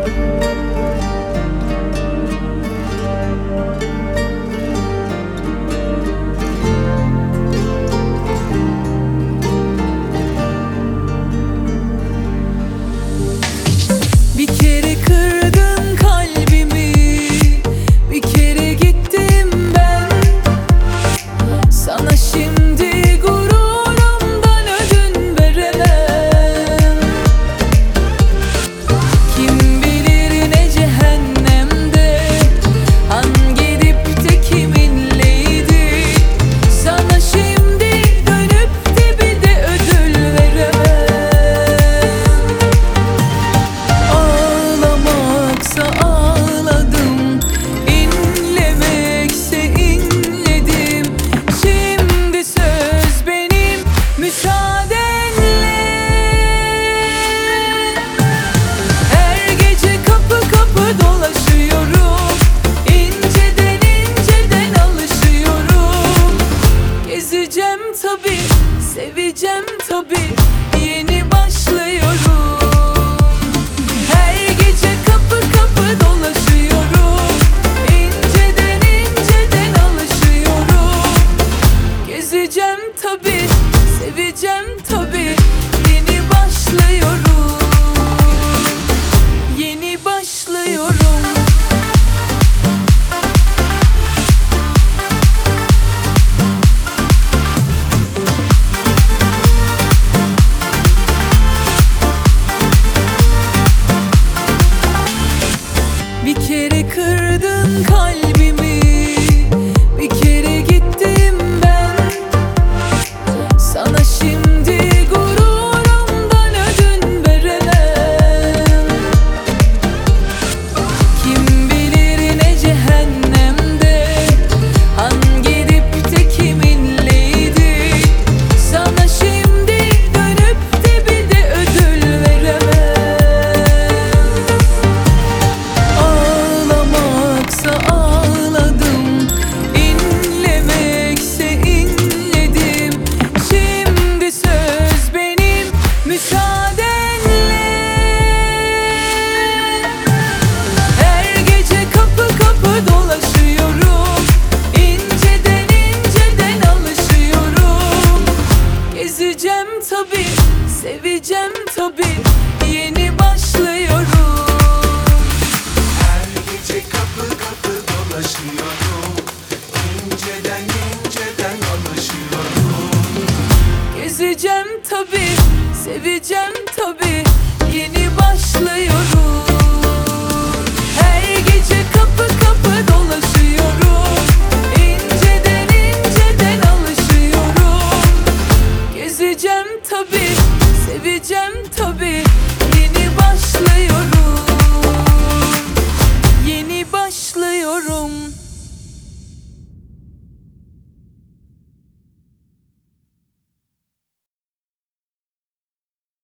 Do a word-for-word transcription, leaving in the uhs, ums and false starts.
Bir kere kırdın kalbimi, bir kere gittim ben. Sana şimdi gururumdan ödün veremem. Kim bilir ne cehennemde, hangi dipte kiminleydi. Sana şimdi dönüp de bir de ödül veremem. Ağlamaksa ağladım, inlemekse inledim. Şimdi söz benim, müsaadenle. Her gece kapı kapı dolaşıyorum, inceden inceden alışıyorum. Gezeceğim tabii, seveceğim tabii, yeni başlıyorum. Her gece kapı kapı dolaşıyorum, inceden inceden alışıyorum. Gezeceğim tabii, seveceğim tabii, yeni başlıyorum. Yeni başlıyorum. Bir kere kırdın kalbimi, bir kere gittim ben. Sana şimdi gururumdan ödün veremem. Kim bilir ne cehennemde, hangi dipte kiminleydi. Sana şimdi dönüp de bir de ödül veremem. Ağlamaksa ağladım, inlemekse inledim. Şimdi söz benim, müsaadenle. Her gece kapı kapı dolaşıyorum, inceden inceden alışıyorum. Gezeceğim tabii, seveceğim tabii, yeni başlıyorum. Her gece kapı kapı dolaşıyorum, inceden inceden alışıyorum. Gezeceğim tabii, seveceğim tabii, yeni başlıyorum. Her gece kapı kapı dolaşıyorum, inceden inceden alışıyorum. Gezeceğim tabii, seveceğim tabii,